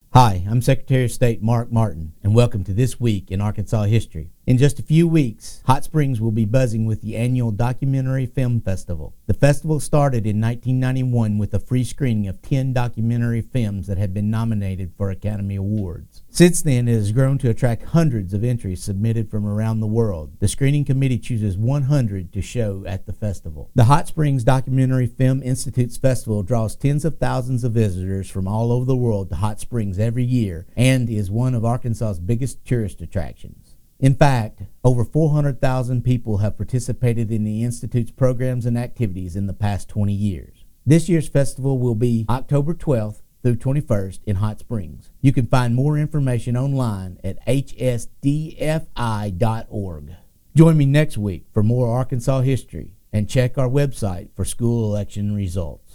Hi, I'm Secretary of State Mark Martin, and welcome to This Week in Arkansas History. In just a few weeks, Hot Springs will be buzzing with the annual Documentary Film Festival. The festival started in 1991 with a free screening of 10 documentary films that had been nominated for Academy Awards. Since then, it has grown to attract hundreds of entries submitted from around the world. The screening committee chooses 100 to show at the festival. The Hot Springs Documentary Film Institute's festival draws tens of thousands of visitors from all over the world to Hot Springs every year and is one of Arkansas's biggest tourist attractions. In fact, over 400,000 people have participated in the Institute's programs and activities in the past 20 years. This year's festival will be October 12th through 21st in Hot Springs. You can find more information online at hsdfi.org. Join me next week for more Arkansas history and check our website for school election results.